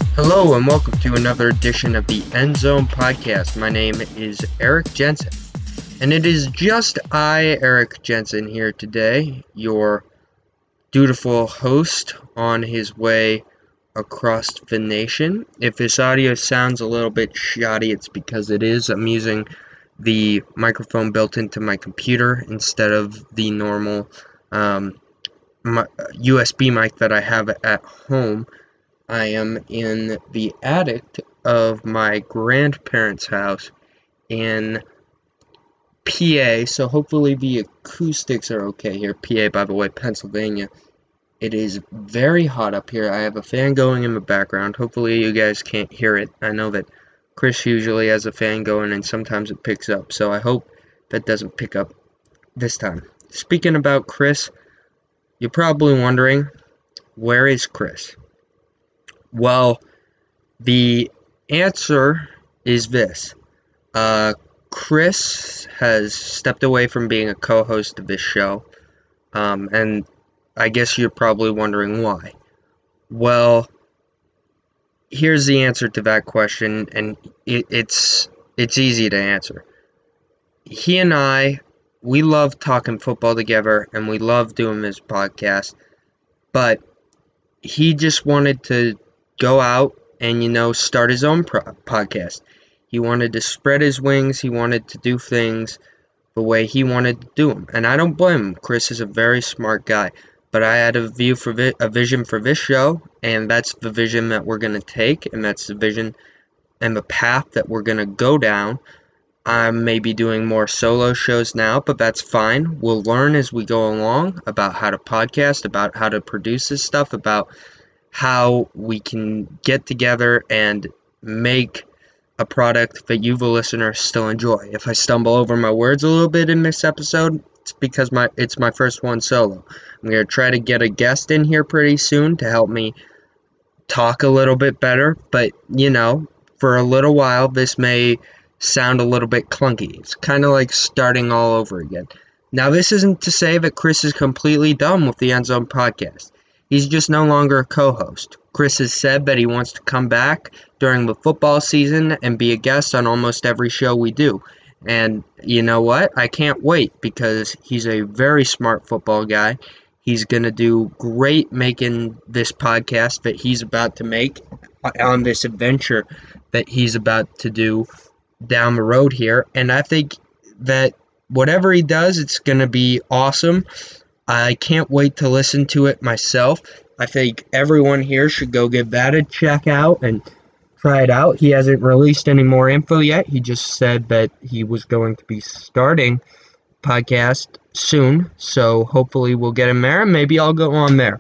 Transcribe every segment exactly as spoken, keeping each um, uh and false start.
Hello and welcome to another edition of the End Zone Podcast. My name is Eric Jensen, and it is just I, Eric Jensen, here today, your dutiful host on his way across the nation. If this audio sounds a little bit shoddy, it's because it is. I'm using the microphone built into my computer instead of the normal um, U S B mic that I have at home. I am in the attic of my grandparents' house in P A, so hopefully the acoustics are okay here. P A, by the way, Pennsylvania. It is very hot up here. I have a fan going in the background. Hopefully you guys can't hear it. I know that Chris usually has a fan going and sometimes it picks up, so I hope that doesn't pick up this time. Speaking about Chris, you're probably wondering, where is Chris? Well, the answer is this. Uh, Chris has stepped away from being a co-host of this show, um, and I guess you're probably wondering why. Well, here's the answer to that question, and it, it's it's easy to answer. He and I, we love talking football together, and we love doing this podcast, but he just wanted to go out and, you know, start his own pro- podcast. He wanted to spread his wings. He wanted to do things the way he wanted to do them. And I don't blame him. Chris is a very smart guy. But I had a view for vi- a vision for this show, and that's the vision that we're going to take, and that's the vision and the path that we're going to go down. I'm maybe doing more solo shows now, but that's fine. We'll learn as we go along about how to podcast, about how to produce this stuff, about how we can get together and make a product that you, the listener, still enjoy. If I stumble over my words a little bit in this episode, it's because my it's my first one solo. I'm going to try to get a guest in here pretty soon to help me talk a little bit better, but, you know, for a little while, this may sound a little bit clunky. It's kind of like starting all over again. Now, this isn't to say that Chris is completely done with the End Zone Podcast. He's just no longer a co-host. Chris has said that he wants to come back during the football season and be a guest on almost every show we do. And you know what? I can't wait because he's a very smart football guy. He's going to do great making this podcast that he's about to make on this adventure that he's about to do down the road here. And I think that whatever he does, it's going to be awesome. I can't wait to listen to it myself. I think everyone here should go give that a check out and try it out. He hasn't released any more info yet. He just said that he was going to be starting podcast soon, so hopefully we'll get him there, and maybe I'll go on there.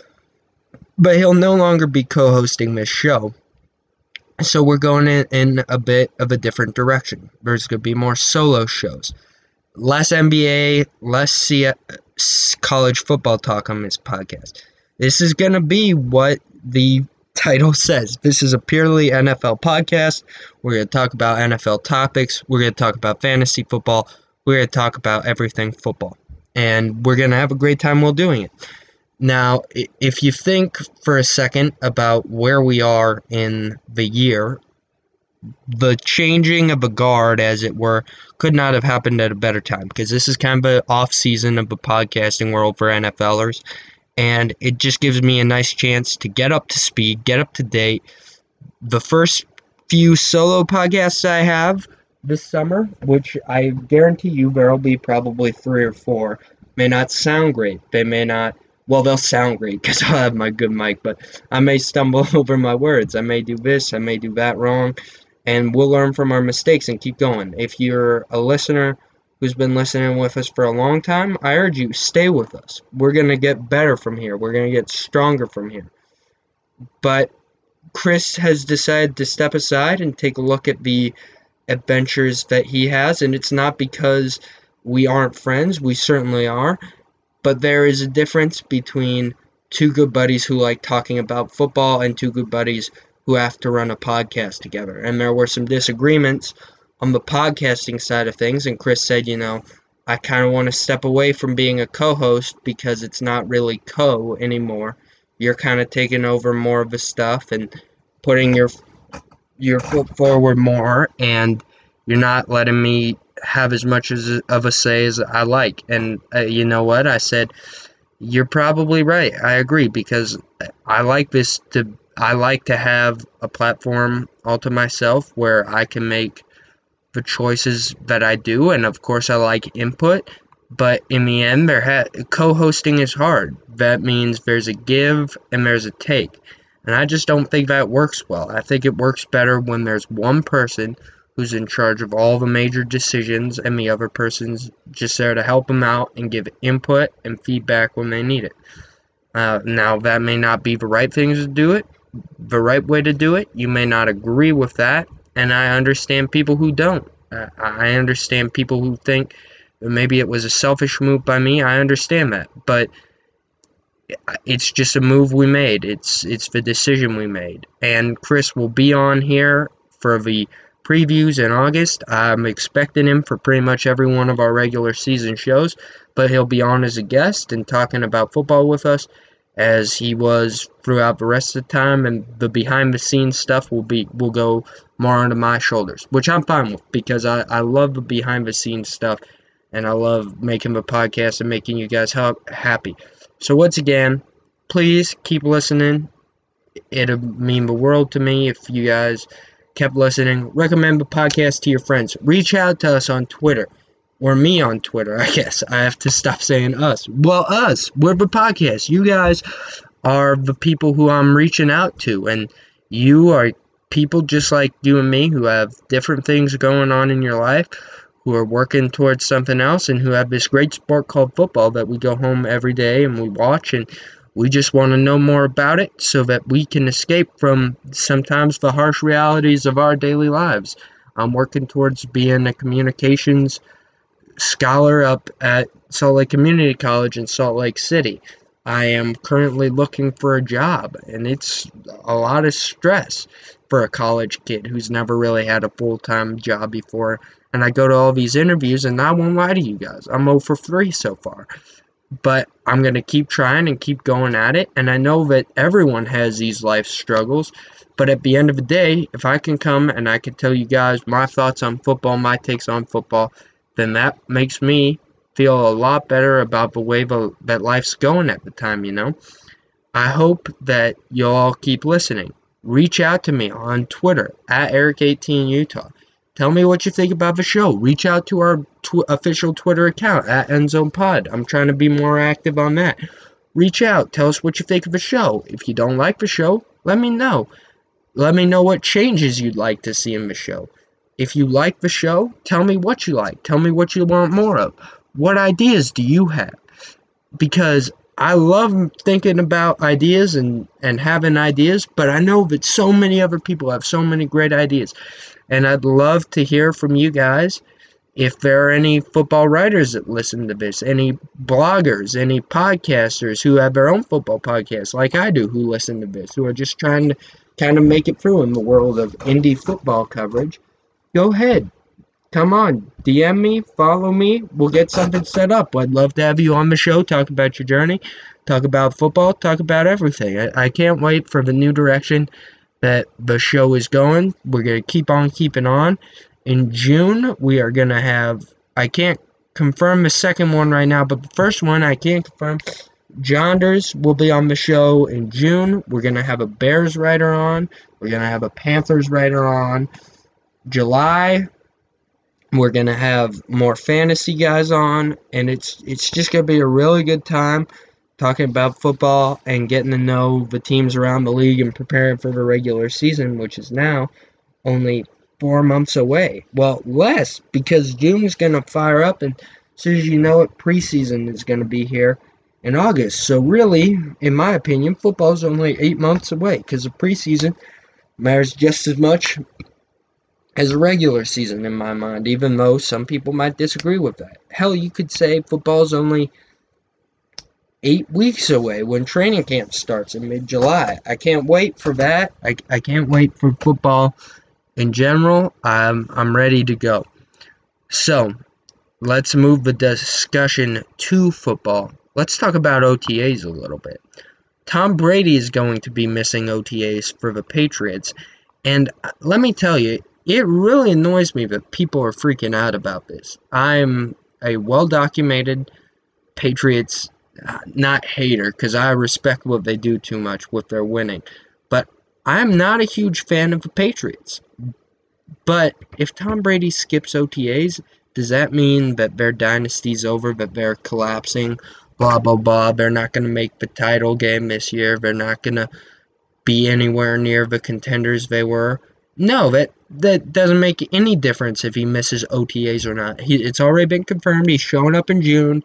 But he'll no longer be co-hosting this show. So we're going in, in a bit of a different direction. There's going to be more solo shows. Less N B A, less C- college football talk on this podcast. This is going to be what the title says. This is a purely N F L podcast. We're going to talk about N F L topics. We're going to talk about fantasy football. We're going to talk about everything football. And we're going to have a great time while doing it. Now, if you think for a second about where we are in the year, the changing of a guard, as it were, could not have happened at a better time, because this is kind of an off-season of the podcasting world for N F Lers, and it just gives me a nice chance to get up to speed, get up to date. The first few solo podcasts I have this summer, which I guarantee you there will be probably three or four, may not sound great. They may not, well, they'll sound great because I'll have my good mic, but I may stumble over my words. I may do this, I may do that wrong. And we'll learn from our mistakes and keep going. If you're a listener who's been listening with us for a long time, I urge you, stay with us. We're going to get better from here. We're going to get stronger from here. But Chris has decided to step aside and take a look at the adventures that he has. And it's not because we aren't friends. We certainly are. But there is a difference between two good buddies who like talking about football and two good buddies who have to run a podcast together. And there were some disagreements on the podcasting side of things, and Chris said, you know, I kind of want to step away from being a co-host because it's not really co anymore. You're kind of taking over more of the stuff, and putting your your foot forward more, and you're not letting me have as much as of a say as I like. And uh, you know what? I said, you're probably right. I agree, because I like this to I like to have a platform all to myself where I can make the choices that I do, and of course I like input, but in the end, there ha- co-hosting is hard. That means there's a give and there's a take, and I just don't think that works well. I think it works better when there's one person who's in charge of all the major decisions, and the other person's just there to help them out and give input and feedback when they need it. Uh, now, that may not be the right thing to do it, the right way to do it. You may not agree with that, and I understand people who don't. Uh, I understand people who think maybe it was a selfish move by me. I understand that, but it's just a move we made. It's it's the decision we made. And Chris will be on here for the previews in August. I'm expecting him for pretty much every one of our regular season shows, but he'll be on as a guest and talking about football with us, as he was throughout the rest of the time, and the behind the scenes stuff will be will go more onto my shoulders, which I'm fine with, because I, I love the behind the scenes stuff, and I love making the podcast and making you guys ha- happy. So once again, please keep listening. It'll mean the world to me if you guys kept listening. Recommend the podcast to your friends. Reach out to us on Twitter. Or me on Twitter, I guess. I have to stop saying us. Well, us. We're the podcast. You guys are the people who I'm reaching out to. And you are people just like you and me who have different things going on in your life, who are working towards something else, and who have this great sport called football that we go home every day and we watch, and we just want to know more about it so that we can escape from sometimes the harsh realities of our daily lives. I'm working towards being a communications scholar up at Salt Lake Community College in Salt Lake City. I am currently looking for a job, and it's a lot of stress for a college kid who's never really had a full-time job before. And I go to all these interviews, and I won't lie to you guys, I'm zero for three so far. But I'm going to keep trying and keep going at it, and I know that everyone has these life struggles, but at the end of the day, if I can come and I can tell you guys my thoughts on football, my takes on football, then that makes me feel a lot better about the way the, that life's going at the time, you know? I hope that you'll all keep listening. Reach out to me on Twitter, at Eric eighteen Utah. Tell me what you think about the show. Reach out to our tw- official Twitter account, at EndZonePod. I'm trying to be more active on that. Reach out. Tell us what you think of the show. If you don't like the show, let me know. Let me know what changes you'd like to see in the show. If you like the show, tell me what you like. Tell me what you want more of. What ideas do you have? Because I love thinking about ideas and, and having ideas, but I know that so many other people have so many great ideas. And I'd love to hear from you guys if there are any football writers that listen to this, any bloggers, any podcasters who have their own football podcasts like I do who listen to this, who are just trying to kind of make it through in the world of indie football coverage. Go ahead. Come on. D M me. Follow me. We'll get something set up. I'd love to have you on the show, talk about your journey, talk about football, talk about everything. I, I can't wait for the new direction that the show is going. We're going to keep on keeping on. In June, we are going to have, I can't confirm the second one right now, but the first one I can't confirm. Jonders will be on the show in June. We're going to have a Bears writer on. We're going to have a Panthers writer on. July, we're going to have more fantasy guys on, and it's it's just going to be a really good time talking about football and getting to know the teams around the league and preparing for the regular season, which is now only four months away. Well, less, because June's going to fire up, and as soon as you know it, preseason is going to be here in August. So really, in my opinion, football's only eight months away, because the preseason matters just as much as a regular season in my mind, even though some people might disagree with that. Hell, you could say football's only eight weeks away when training camp starts in mid-July. I can't wait for that. I, I can't wait for football in general. I'm, I'm ready to go. So, let's move the discussion to football. Let's talk about O T As a little bit. Tom Brady is going to be missing O T As for the Patriots. And let me tell you, it really annoys me that people are freaking out about this. I'm a well-documented Patriots, uh, not hater, because I respect what they do too much with their winning. But I'm not a huge fan of the Patriots. But if Tom Brady skips O T As, does that mean that their dynasty's over, that they're collapsing, blah, blah, blah? They're not going to make the title game this year. They're not going to be anywhere near the contenders they were. No, that that doesn't make any difference if he misses O T As or not. He, it's already been confirmed. He's showing up in June.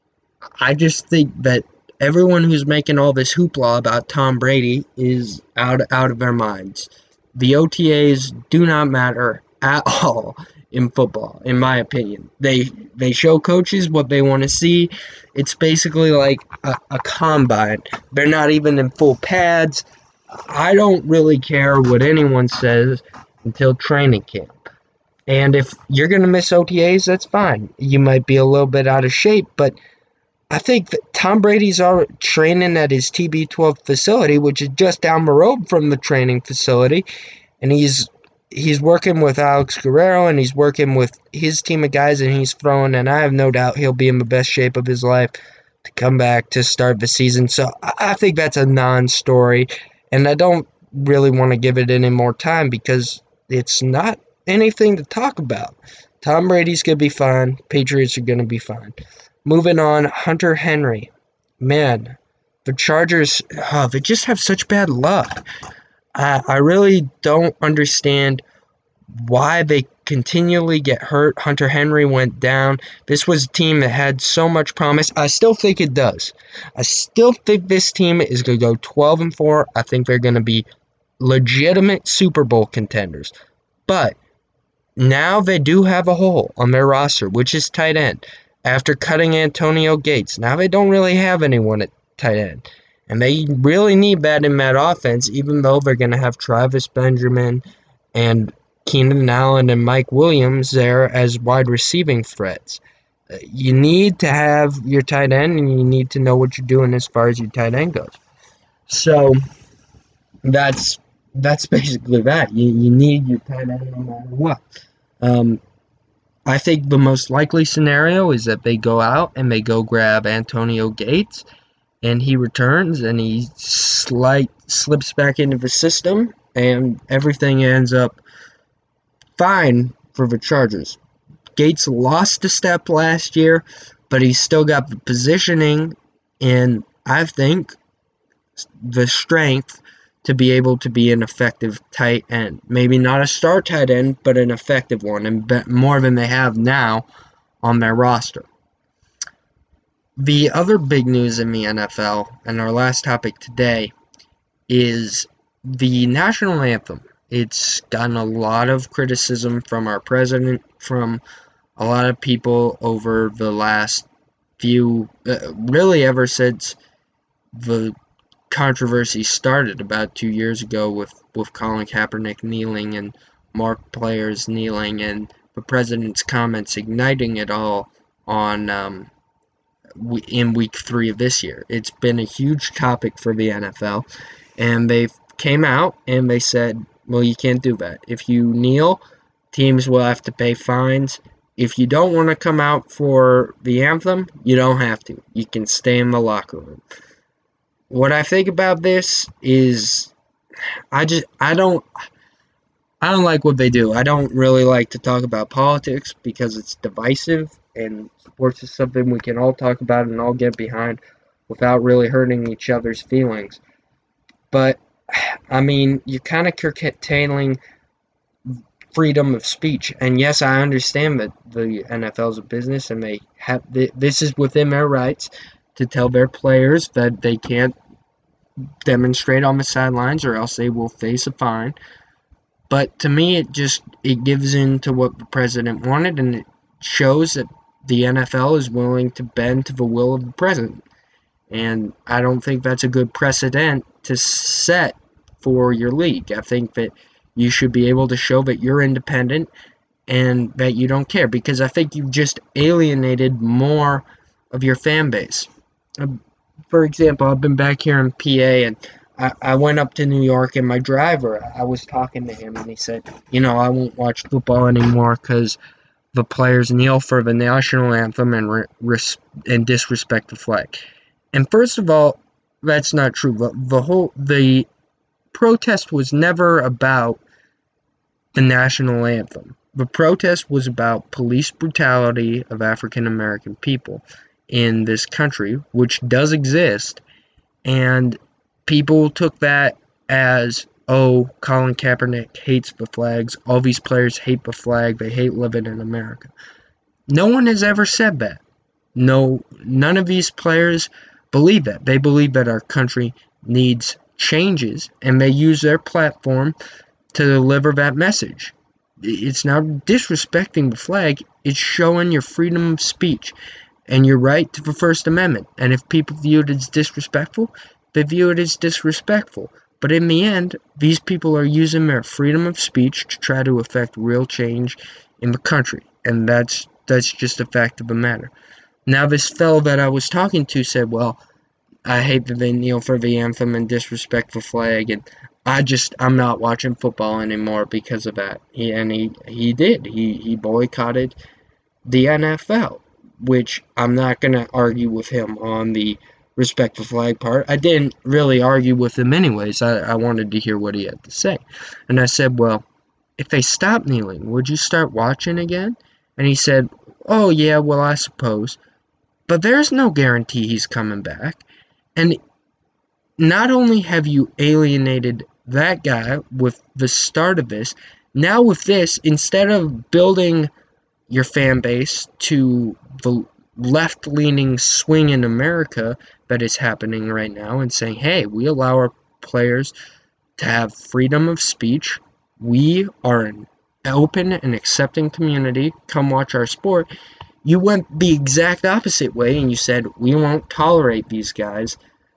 I just think that everyone who's making all this hoopla about Tom Brady is out out of their minds. The O T As do not matter at all in football, in my opinion. They they show coaches what they want to see. It's basically like a, a combine. They're not even in full pads. I don't really care what anyone says until training camp. And if you're going to miss O T As, that's fine. You might be a little bit out of shape, but I think that Tom Brady's already training at his T B twelve facility, which is just down the road from the training facility, and he's he's working with Alex Guerrero, and he's working with his team of guys, and he's throwing, and I have no doubt he'll be in the best shape of his life to come back to start the season. So I think that's a non-story. And I don't really want to give it any more time because it's not anything to talk about. Tom Brady's going to be fine. Patriots are going to be fine. Moving on, Hunter Henry. Man, the Chargers, oh, they just have such bad luck. I, I really don't understand why they continually get hurt. Hunter Henry went down. This was a team that had so much promise. I still think it does. I still think this team is going to go twelve and four. I think they're going to be legitimate Super Bowl contenders. But now they do have a hole on their roster, which is tight end. After cutting Antonio Gates, now they don't really have anyone at tight end. And they really need that in that offense, even though they're going to have Travis Benjamin and Keenan Allen and Mike Williams there as wide receiving threats. Uh, you need to have your tight end, and you need to know what you're doing as far as your tight end goes. So that's that's basically that. You you need your tight end no matter what. Um, I think the most likely scenario is that they go out and they go grab Antonio Gates, and he returns and he slight slips back into the system, and everything ends up fine for the Chargers. Gates lost a step last year, but he's still got the positioning and I think the strength to be able to be an effective tight end. Maybe not a star tight end, but an effective one, and more than they have now on their roster. The other big news in the N F L, and our last topic today, is the national anthem. It's gotten a lot of criticism from our president, from a lot of people over the last few, uh, really ever since the controversy started about two years ago with, with Colin Kaepernick kneeling and Mark players kneeling and the president's comments igniting it all on um, in week three of this year. It's been a huge topic for the N F L, and they came out and they said, well, you can't do that. If you kneel, teams will have to pay fines. If you don't want to come out for the anthem, you don't have to. You can stay in the locker room. What I think about this is I just I don't I don't like what they do. I don't really like to talk about politics because it's divisive, and sports is something we can all talk about and all get behind without really hurting each other's feelings. But I mean, you're kind of curtailing freedom of speech. And yes, I understand that the N F L is a business and they have this is within their rights to tell their players that they can't demonstrate on the sidelines or else they will face a fine. But to me, it just it gives in to what the president wanted, and it shows that the N F L is willing to bend to the will of the president. And I don't think that's a good precedent to set for your league. I think that you should be able to show that you're independent and that you don't care, because I think you've just alienated more of your fan base. for example, I've been back here in P A, and I, I went up to New York, and my driver, I was talking to him, and he said, you know, I won't watch football anymore because the players kneel for the national anthem and re- res- and disrespect the flag. And first of all, that's not true. The, the whole the protest was never about the national anthem. The protest was about police brutality of African American people in this country, which does exist, and people took that as, oh, Colin Kaepernick hates the flags, all these players hate the flag, they hate living in America. No one has ever said that. No, none of these players believe that. They believe that our country needs changes, and they use their platform to deliver that message. It's not disrespecting the flag, it's showing your freedom of speech and your right to the First Amendment. And if people view it as disrespectful, they view it as disrespectful. But in the end, these people are using their freedom of speech to try to affect real change in the country. And that's that's just a fact of the matter. Now, this fellow that I was talking to said, well, I hate that they kneel for the anthem and disrespect the flag, and I just, I'm not watching football anymore because of that. He, and he, he did. He, he boycotted the N F L, which I'm not going to argue with him on the respect the flag part. I didn't really argue with him anyways. I, I wanted to hear what he had to say. And I said, well, if they stop kneeling, would you start watching again? And he said, oh, yeah, well, I suppose. But there's no guarantee he's coming back. And not only have you alienated that guy with the start of this, now with this, instead of building your fan base to the left-leaning swing in America that is happening right now and saying, hey, we allow our players to have freedom of speech. We are an open and accepting community. Come watch our sport. You went the exact opposite way and you said, we won't tolerate these guys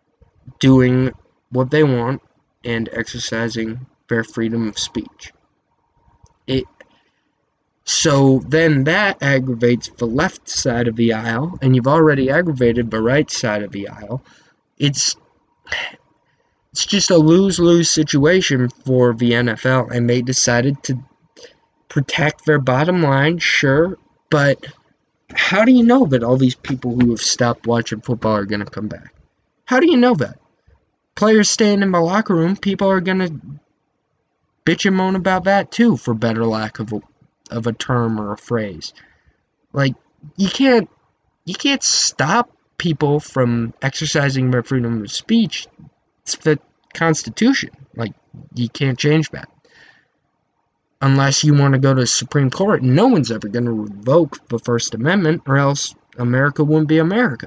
doing what they want and exercising their freedom of speech. It So then that aggravates the left side of the aisle, and you've already aggravated the right side of the aisle. It's it's just a lose-lose situation for the N F L, and they decided to protect their bottom line, sure, but how do you know that all these people who have stopped watching football are going to come back? How do you know that? Players staying in the locker room, people are going to bitch and moan about that too, for better lack of a, of a term or a phrase. Like, you can't you can't stop people from exercising their freedom of speech. It's the Constitution. Like, you can't change that. Unless you want to go to the Supreme Court, and no one's ever going to revoke the First Amendment, or else America wouldn't be America.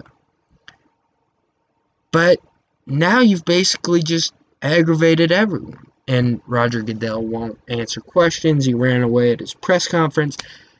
But now you've basically just aggravated everyone. And Roger Goodell won't answer questions. He ran away at his press conference.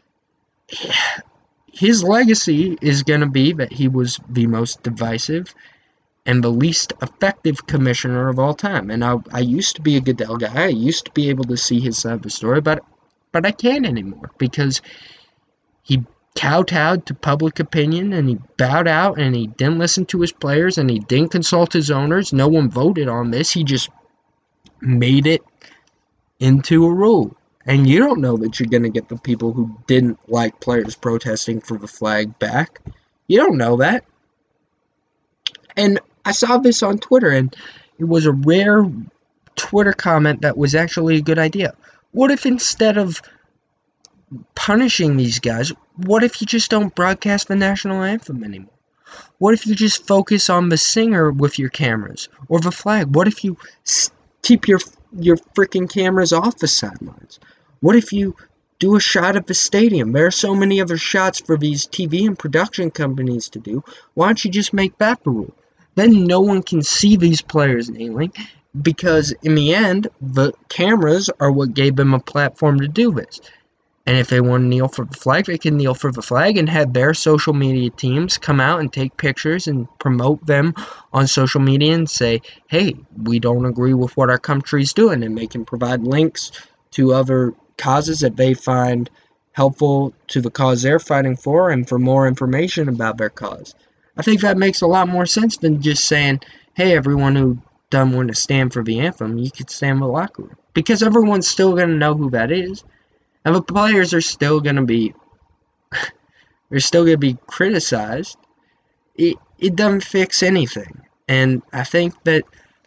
His legacy is going to be that he was the most divisive and the least effective commissioner of all time. And I, I used to be a Goodell guy. I used to be able to see his side of the story, but but I can't anymore because he kowtowed to public opinion and he bowed out and he didn't listen to his players and he didn't consult his owners. No one voted on this. He just made it into a rule. And you don't know that you're going to get the people who didn't like players protesting for the flag back. You don't know that. And I saw this on Twitter, and it was a rare Twitter comment that was actually a good idea. What if instead of punishing these guys, what if you just don't broadcast the national anthem anymore? What if you just focus on the singer with your cameras or the flag? What if you keep your your freaking cameras off the sidelines? What if you do a shot of the stadium? There are so many other shots for these T V and production companies to do. Why don't you just make that the rule? Then no one can see these players kneeling because in the end, the cameras are what gave them a platform to do this. And if they want to kneel for the flag, they can kneel for the flag and have their social media teams come out and take pictures and promote them on social media and say, hey, we don't agree with what our country's doing. And they can provide links to other causes that they find helpful to the cause they're fighting for and for more information about their cause. I think that makes a lot more sense than just saying, hey, everyone who doesn't want to stand for the anthem, you could stand in the locker room. Because everyone's still going to know who that is. And the players are still going to be, they're still going to be criticized. It, it doesn't fix anything. And I think that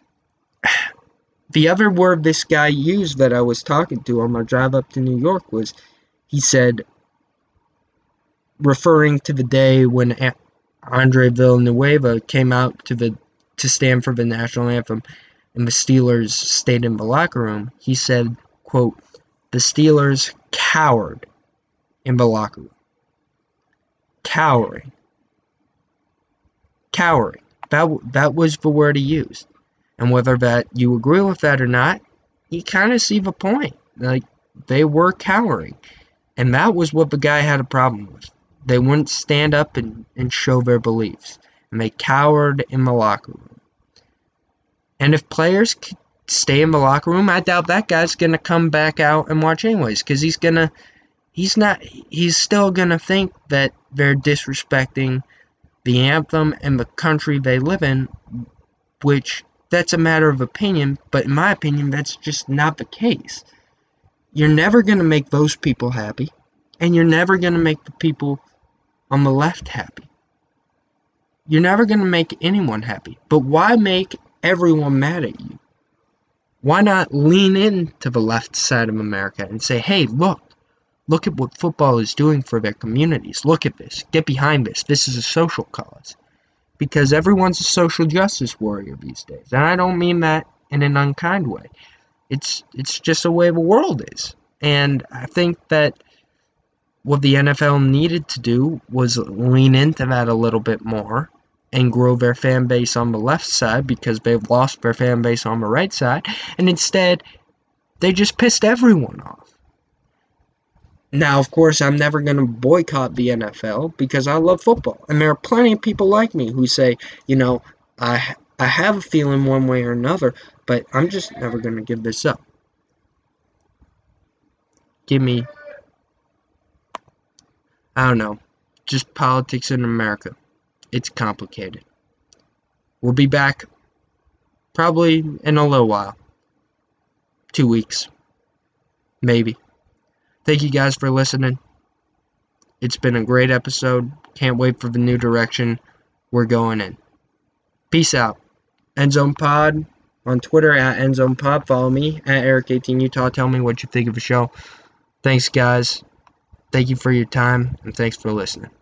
the other word this guy used that I was talking to on my drive up to New York was, he said, referring to the day when Andre Villanueva came out to the to stand for the national anthem and the Steelers stayed in the locker room, he said, quote, the Steelers cowered in the locker room. Cowering. Cowering. That, that was the word he used. And whether that you agree with that or not, you kind of see the point. Like, they were cowering. And that was what the guy had a problem with. They wouldn't stand up and, and show their beliefs. And they cowered in the locker room. And if players could stay in the locker room, I doubt that guy's going to come back out and watch anyways. Because he's going to, he's not, he's still going to think that they're disrespecting the anthem and the country they live in, which, that's a matter of opinion, but in my opinion, that's just not the case. You're never going to make those people happy, and you're never going to make the people on the left happy. You're never going to make anyone happy. But why make everyone mad at you? Why not lean into the left side of America and say, hey, look, look at what football is doing for their communities. Look at this. Get behind this. This is a social cause. Because everyone's a social justice warrior these days. And I don't mean that in an unkind way. It's it's just the way the world is. And I think that what the N F L needed to do was lean into that a little bit more and grow their fan base on the left side because they've lost their fan base on the right side. And instead, they just pissed everyone off. Now, of course, I'm never going to boycott the N F L because I love football. And there are plenty of people like me who say, you know, I, I have a feeling one way or another, but I'm just never going to give this up. Give me, I don't know, just politics in America. It's complicated. We'll be back probably in a little while. Two weeks. Maybe. Thank you guys for listening. It's been a great episode. Can't wait for the new direction we're going in. Peace out. Endzone Pod on Twitter at Endzone Pod. Follow me at Eric eighteen Utah. Tell me what you think of the show. Thanks, guys. Thank you for your time, and thanks for listening.